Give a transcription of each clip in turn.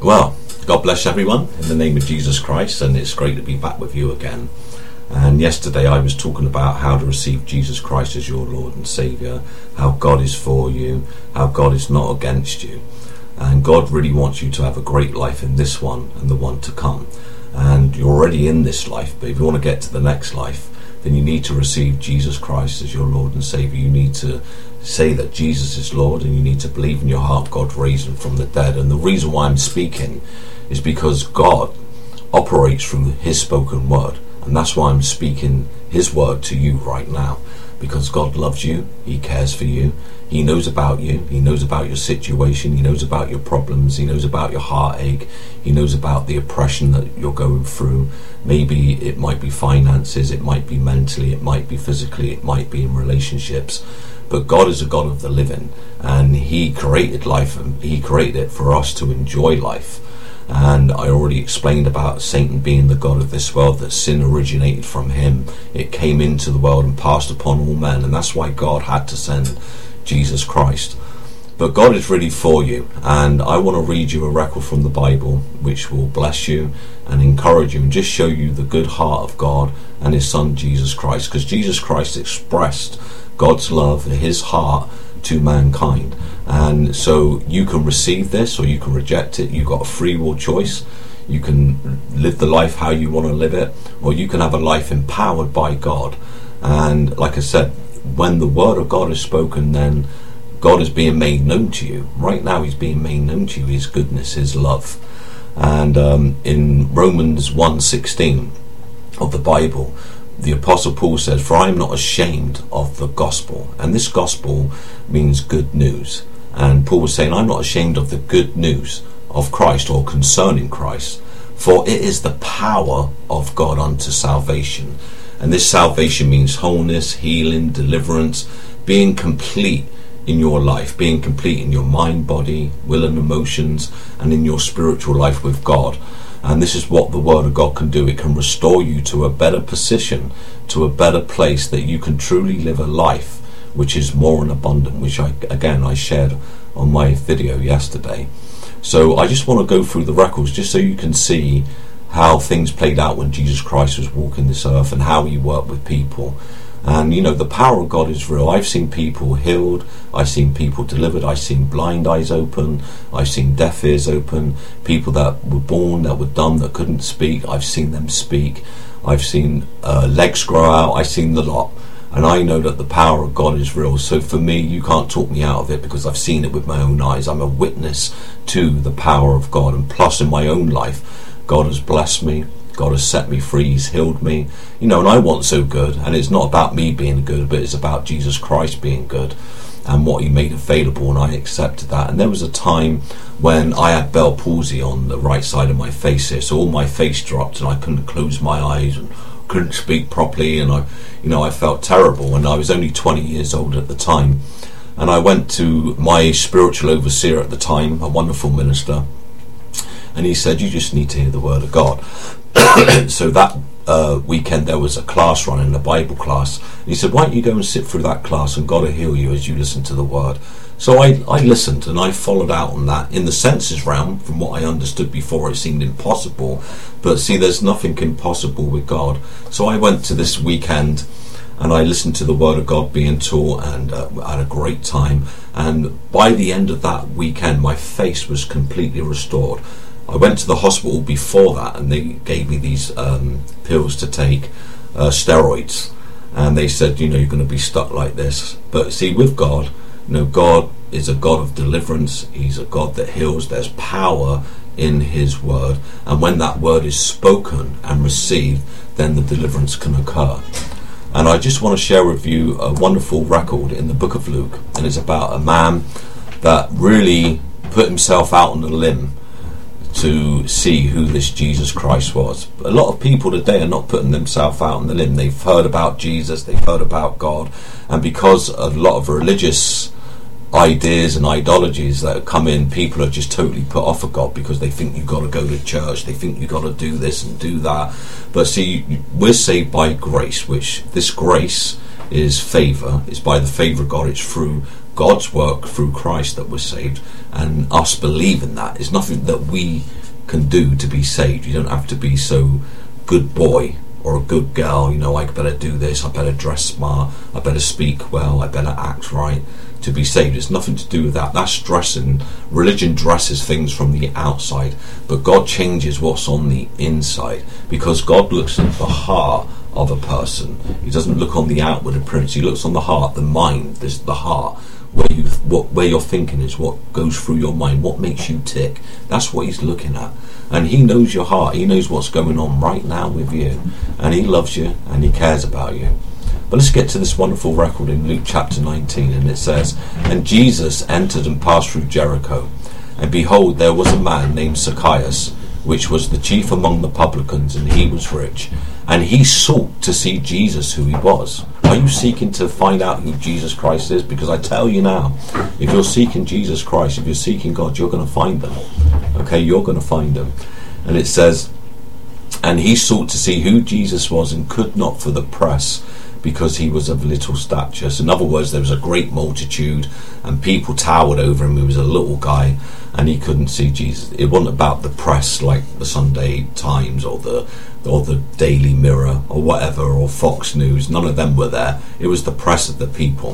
Well, God bless everyone in the name of Jesus Christ, and it's great to be back with you again. And yesterday I was talking about how to receive Jesus Christ as your Lord and Saviour, how God is for you, how God is not against you. And God really wants you to have a great life in this one and the one to come. And you're already in this life, but if you want to get to the next life, then you need to receive Jesus Christ as your Lord and Saviour. You need to say that Jesus is Lord, and you need to believe in your heart God raised him from the dead. And the reason why I'm speaking is because God operates through his spoken word, and that's why I'm speaking his word to you right now, because God loves you, he cares for you, he knows about you, he knows about your situation, he knows about your problems, he knows about your heartache, he knows about the oppression that you're going through. Maybe it might be finances, it might be mentally, it might be physically, it might be in relationships. But God is a God of the living, and he created life, and he created it for us to enjoy life. And I already explained about Satan being the god of this world, that sin originated from him. It came into the world and passed upon all men, and that's why God had to send Jesus Christ. But God is really for you, and I want to read you a record from the Bible which will bless you and encourage you and just show you the good heart of God and his son Jesus Christ, because Jesus Christ expressed God's love, his heart to mankind. And so you can receive this or you can reject it. You've got a free will choice. You can live the life how you want to live it, or you can have a life empowered by God. And like I said, when the word of God is spoken, then God is being made known to you. Right now he's being made known to you, his goodness, his love. And in Romans 1:16 of the Bible, the Apostle Paul says, "For I am not ashamed of the gospel." And this gospel means good news. And Paul was saying, I'm not ashamed of the good news of Christ, or concerning Christ, for it is the power of God unto salvation. And this salvation means wholeness, healing, deliverance, being complete in your life, being complete in your mind, body, will and emotions, and in your spiritual life with God. And this is what the word of God can do. It can restore you to a better position, to a better place, that you can truly live a life which is more and abundant, which I shared on my video yesterday. So I just want to go through the records just so you can see how things played out when Jesus Christ was walking this earth and how he worked with people. And you know, the power of God is real. I've seen people healed, I've seen people delivered, I've seen blind eyes open, I've seen deaf ears open, people that were born, that were dumb, that couldn't speak, I've seen them speak, I've seen legs grow out, I've seen the lot. And I know that the power of God is real. So for me, you can't talk me out of it, because I've seen it with my own eyes. I'm a witness to the power of God. And plus, in my own life, God has blessed me. God has set me free. He's healed me. You know, and I want so good. And it's not about me being good, but it's about Jesus Christ being good and what he made available. And I accepted that. And there was a time when I had Bell palsy on the right side of my face here. So all my face dropped and I couldn't close my eyes and couldn't speak properly, and I felt terrible. And I was only 20 years old at the time, and I went to my spiritual overseer at the time, a wonderful minister, and he said, you just need to hear the word of God. So that weekend there was a class running, a Bible class, and he said, why don't you go and sit through that class, and God will heal you as you listen to the word. So I listened, and I followed out on that. In the senses realm, from what I understood before, it seemed impossible. But see, there's nothing impossible with God. So I went to this weekend, and I listened to the word of God being taught, and had a great time. And by the end of that weekend, my face was completely restored. I went to the hospital before that, and they gave me these pills to take, steroids. And they said, you're going to be stuck like this. But see, with God, God is a God of deliverance. He's a God that heals. There's power in his word, and when that word is spoken and received, then the deliverance can occur. And I just want to share with you a wonderful record in the book of Luke, and it's about a man that really put himself out on a limb to see who this Jesus Christ was. A lot of people today are not putting themselves out on the limb. They've heard about Jesus, they've heard about God, and because a lot of religious ideas and ideologies that come in, people are just totally put off of God, because they think you've got to go to church, they think you've got to do this and do that. But see, we're saved by grace, which this grace is favour. It's by the favour of God. It's through God's work through Christ that we're saved, and us believing that is nothing that we can do to be saved. You don't have to be so good boy or a good girl, I better do this, I better dress smart, I better speak well, I better act right to be saved. It's nothing to do with that. That's dressing. Religion dresses things from the outside, but God changes what's on the inside, because God looks at the heart of a person. He doesn't look on the outward appearance. He looks on the heart, the mind. This the heart, where your thinking is, what goes through your mind, what makes you tick. That's what he's looking at, and he knows your heart. He knows what's going on right now with you, and he loves you and he cares about you. But let's get to this wonderful record in Luke chapter 19, and it says, "And Jesus entered and passed through Jericho, and behold, there was a man named Zacchaeus, which was the chief among the publicans, and he was rich. And he sought to see Jesus, who he was." Are you seeking to find out who Jesus Christ is? Because I tell you now, if you're seeking Jesus Christ, if you're seeking God, you're going to find them. Okay, you're going to find them. And it says, "And he sought to see who Jesus was, and could not for the press, because he was of little stature." So in other words, there was a great multitude, and people towered over him. He was a little guy, and he couldn't see Jesus. It wasn't about the press like the Sunday Times or the Daily Mirror or whatever, or Fox News. None of them were there. It was the press of the people.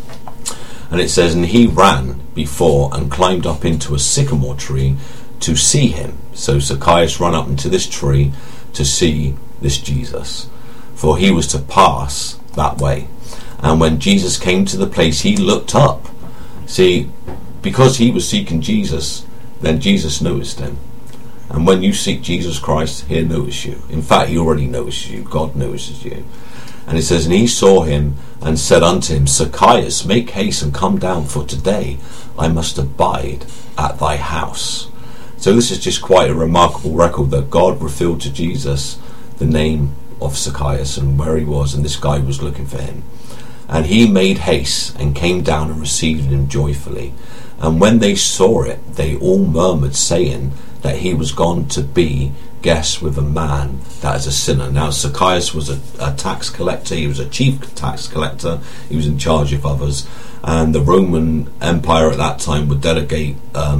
And it says, "And he ran before and climbed up into a sycamore tree to see him." So Zacchaeus ran up into this tree to see this Jesus, for he was to pass that way. And when Jesus came to the place, he looked up. See, because he was seeking Jesus, then Jesus noticed him. And when you seek Jesus Christ, he'll notice you. In fact, he already notices you. God notices you. And it says, "And he saw him and said unto him, Zacchaeus, make haste and come down, for today I must abide at thy house." So this is just quite a remarkable record that God revealed to Jesus the name of Zacchaeus and where he was, and this guy was looking for him. "And he made haste and came down and received him joyfully. And when they saw it, they all murmured, saying that he was gone to be guest with a man that is a sinner." Now Zacchaeus was a tax collector. He was a chief tax collector. He was in charge of others, and the Roman Empire at that time would delegate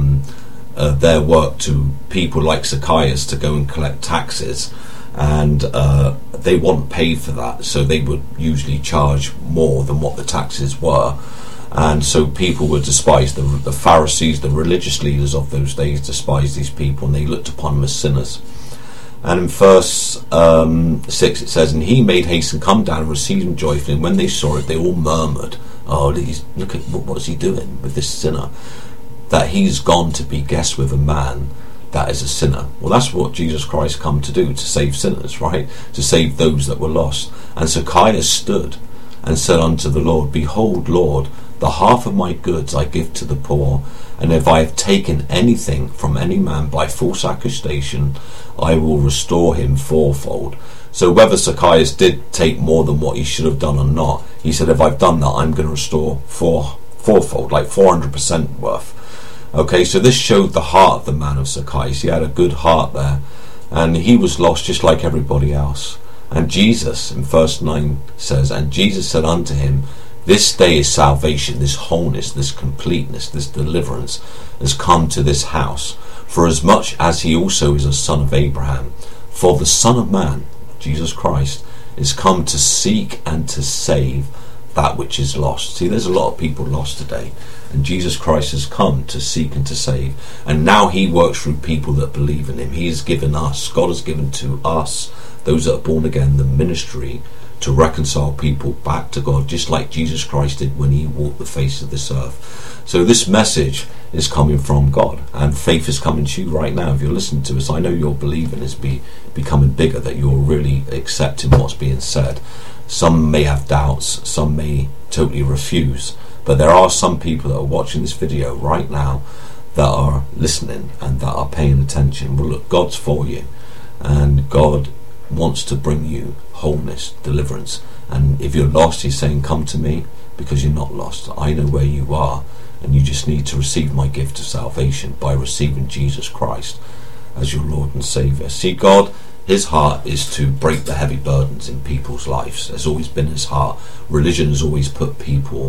their work to people like Zacchaeus to go and collect taxes, and they weren't paid for that, so they would usually charge more than what the taxes were. And so people were despised. The Pharisees, the religious leaders of those days, despised these people, and they looked upon them as sinners. And in verse 6 it says, "And he made haste and come down and received him joyfully. And when they saw it, they all murmured, 'Oh, look at what's he doing with this sinner? That he's gone to be guest with a man that is a sinner.'" Well, that's what Jesus Christ come to do, to save sinners, right? To save those that were lost. "And Zacchaeus stood and said unto the Lord, Behold, Lord, the half of my goods I give to the poor, and if I have taken anything from any man by false accusation, I will restore him fourfold." So whether Zacchaeus did take more than what he should have done or not, he said, if I've done that, I'm going to restore fourfold, like 400% worth. Okay, so this showed the heart of the man of Zacchaeus. He had a good heart there, and he was lost just like everybody else. And Jesus, in verse 9, says, "And Jesus said unto him, This day is salvation, this wholeness, this completeness, this deliverance has come to this house, for as much as he also is a son of Abraham. For the Son of Man, Jesus Christ, is come to seek and to save that which is lost." See, there's a lot of people lost today, and Jesus Christ has come to seek and to save. And now he works through people that believe in him. He has given us, God has given to us, those that are born again, the ministry to reconcile people back to God, just like Jesus Christ did when he walked the face of this earth. So this message is coming from God, and faith is coming to you right now. If you're listening to us, I know your believing is becoming bigger, that you're really accepting what's being said. Some may have doubts, some may totally refuse, but there are some people that are watching this video right now that are listening and that are paying attention. Well, look, God's for you, and God wants to bring you wholeness, deliverance. And if you're lost, he's saying, come to me, because you're not lost. I know where you are, and you just need to receive my gift of salvation by receiving Jesus Christ as your Lord and Saviour. See, God, his heart is to break the heavy burdens in people's lives. It's always been his heart. Religion has always put people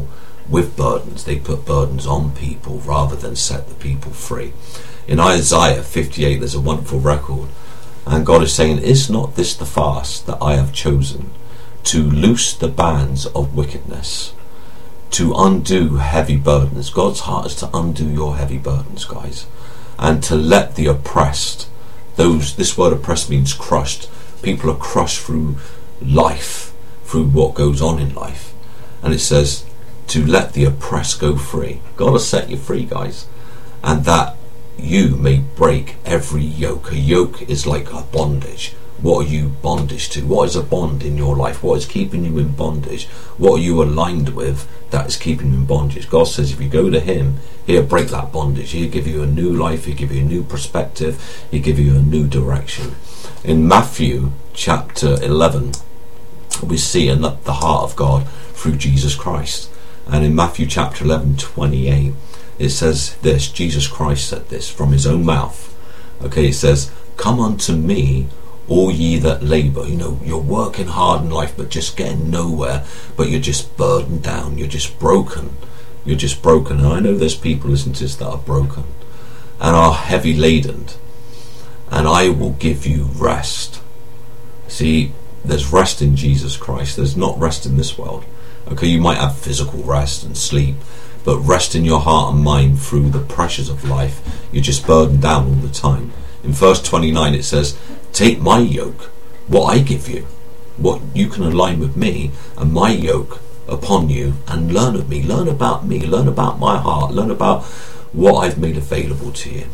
with burdens. They put burdens on people rather than set the people free. In Isaiah 58 there's a wonderful record, and God is saying, is not this the fast that I have chosen, to loose the bands of wickedness, to undo heavy burdens. God's heart is to undo your heavy burdens, guys, and to let the oppressed, this word oppressed means crushed. People are crushed through life, through what goes on in life, and it says to let the oppressed go free. God will set you free, guys, and that you may break every yoke. A yoke is like a bondage. What are you bondage to? What is a bond in your life? What is keeping you in bondage? What are you aligned with that is keeping you in bondage? God says if you go to him, he'll break that bondage. He'll give you a new life. He'll give you a new perspective. He'll give you a new direction. In Matthew chapter 11, we see the heart of God through Jesus Christ. And in Matthew chapter 11:28, it says this, Jesus Christ said this from his own mouth. Okay, it says, come unto me, all ye that labour. You're working hard in life but just getting nowhere, but you're just burdened down, you're just broken. And I know there's people listening to this that are broken and are heavy laden, and I will give you rest. See, there's rest in Jesus Christ. There's not rest in this world. Okay, you might have physical rest and sleep, but rest in your heart and mind through the pressures of life. You're just burdened down all the time. In verse 29 it says, take my yoke, what I give you, what you can align with me, and my yoke upon you, and learn of me, learn about me, learn about my heart, learn about what I've made available to you.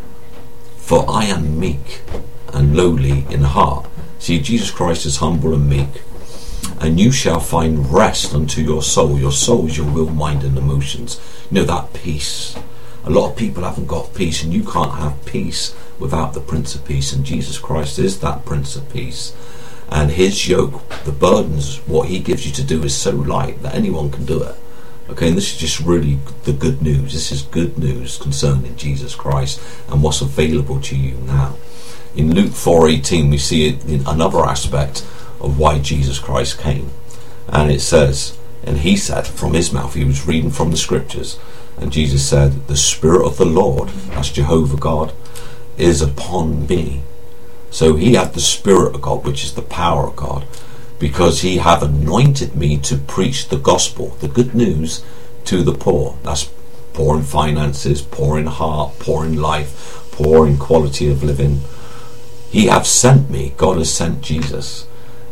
For I am meek and lowly in heart. See, Jesus Christ is humble and meek. And you shall find rest unto your soul. Your soul is your will, mind and emotions. That peace. A lot of people haven't got peace, and you can't have peace without the Prince of Peace, and Jesus Christ is that Prince of Peace. And his yoke, the burdens, what he gives you to do is so light that anyone can do it. Okay, and this is just really the good news. This is good news concerning Jesus Christ and what's available to you now. In Luke 4:18 we see it in another aspect of why Jesus Christ came, and it says, and he said from his mouth, he was reading from the scriptures, and Jesus said, the Spirit of the Lord, that's Jehovah God, is upon me. So he had the Spirit of God, which is the power of God, because he have anointed me to preach the gospel, the good news, to the poor. That's poor in finances, poor in heart, poor in life, poor in quality of living. He have sent me, God has sent Jesus,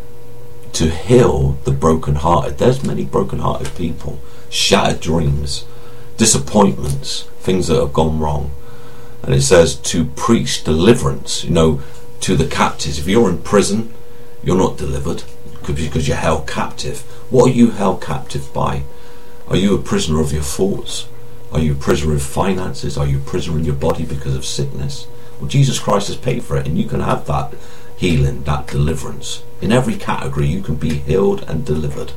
to heal the brokenhearted. There's many brokenhearted people, shattered dreams, disappointments, things that have gone wrong. And it says to preach deliverance, to the captives. If you're in prison, you're not delivered because you're held captive. What are you held captive by? Are you a prisoner of your thoughts? Are you a prisoner of finances? Are you a prisoner in your body because of sickness? Well, Jesus Christ has paid for it, and you can have that healing, that deliverance. In every category you can be healed and delivered.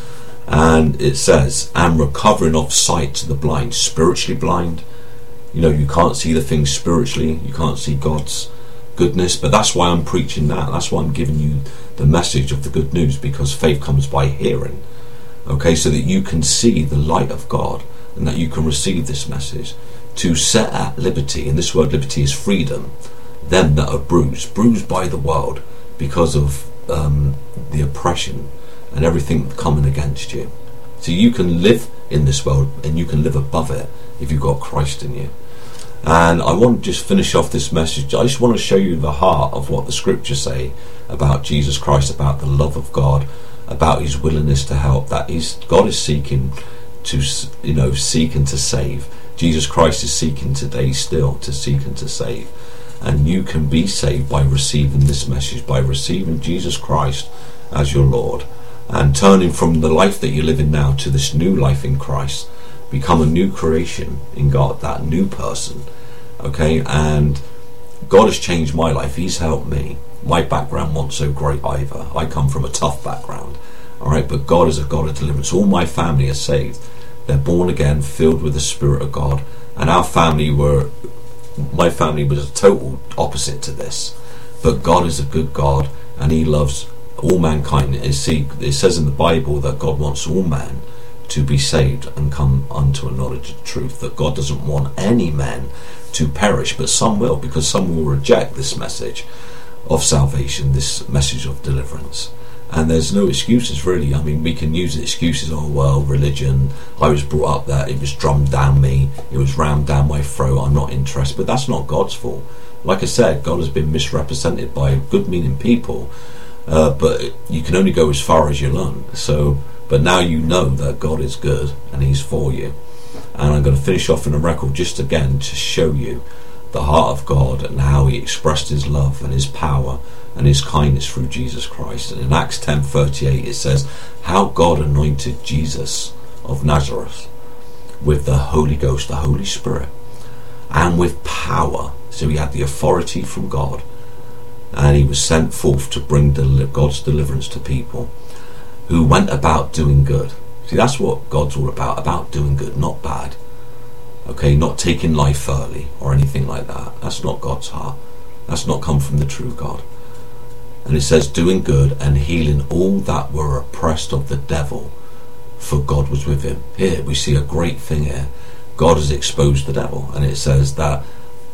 And it says, and recovering of sight to the blind, spiritually blind. You can't see the things spiritually, you can't see God's goodness, but that's why I'm preaching that. That's why I'm giving you the message of the good news, because faith comes by hearing. Okay, so that you can see the light of God and that you can receive this message, to set at liberty, and this word liberty is freedom, them that are bruised by the world because of the oppression and everything coming against you. So you can live in this world and you can live above it if you've got Christ in you. And I want to just finish off this message. I just want to show you the heart of what the scriptures say about Jesus Christ, about the love of God, about his willingness to help, that God is seeking to seeking to save. Jesus Christ is seeking today still to seek and to save. And you can be saved by receiving this message, by receiving Jesus Christ as your Lord, and turning from the life that you're living now to this new life in Christ. Become a new creation in God, that new person. Okay, and God has changed my life. He's helped me. My background wasn't so great either. I come from a tough background. Alright, but God is a God of deliverance. All my family are saved. They're born again, filled with the Spirit of God. And my family was a total opposite to this. But God is a good God, and he loves all mankind. It says in the Bible that God wants all man to be saved and come unto a knowledge of the truth, that God doesn't want any men to perish, but some will, because some will reject this message of salvation, this message of deliverance. And there's no excuses, really. I mean, we can use excuses, oh well, religion, I was brought up that, it was drummed down me, it was rammed down my throat, I'm not interested. But that's not God's fault. Like I said, God has been misrepresented by good meaning people, but you can only go as far as you learn. But now you know that God is good and He's for you. And I'm going to finish off in a record just again to show you the heart of God and how He expressed His love and His power and His kindness through Jesus Christ. And in Acts 10:38 it says how God anointed Jesus of Nazareth with the Holy Ghost, the Holy Spirit, and with power. So He had the authority from God, and He was sent forth to bring God's deliverance to people who went about doing good. See, that's what God's all about doing good, not bad. Okay, not taking life early or anything like that. That's not God's heart. That's not come from the true God. And it says doing good and healing all that were oppressed of the devil, for God was with him. Here we see a great thing here. God has exposed the devil, and it says that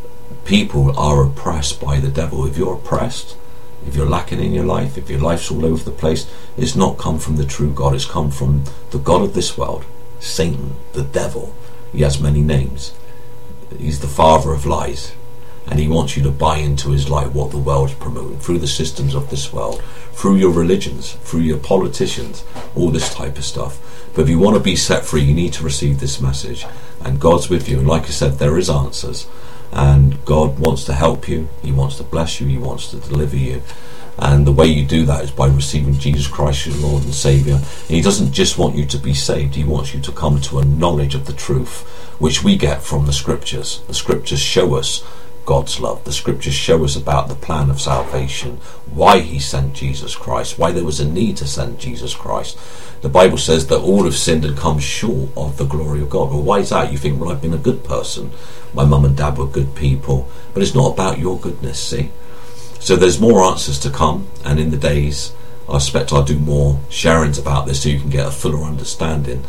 people are oppressed by the devil. If you're oppressed, if you're lacking in your life, if your life's all over the place, it's not come from the true God. It's come from the God of this world, Satan, the devil. He has many names. He's the father of lies, and he wants you to buy into his lie, what the world's promoting, through the systems of this world, through your religions, through your politicians, all this type of stuff. But if you want to be set free, you need to receive this message, and God's with you. And like I said, there is answers, and God wants to help you, He wants to bless you, He wants to deliver you. And the way you do that is by receiving Jesus Christ, your Lord and Saviour. And He doesn't just want you to be saved, He wants you to come to a knowledge of the truth, which we get from the Scriptures. The Scriptures show us God's love. The Scriptures show us about the plan of salvation, why He sent Jesus Christ, why there was a need to send Jesus Christ. The Bible says that all have sinned and come short of the glory of God. Well, why is that? You think, well, I've been a good person, my mum and dad were good people, but it's not about your goodness, see? So there's more answers to come, and in the days I expect I'll do more sharings about this so you can get a fuller understanding.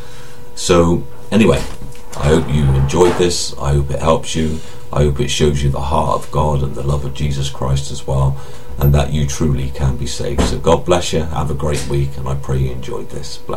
So anyway, I hope you enjoyed this. I hope it helps you. I hope it shows you the heart of God and the love of Jesus Christ as well, and that you truly can be saved. So God bless you. Have a great week, and I pray you enjoyed this. Bless.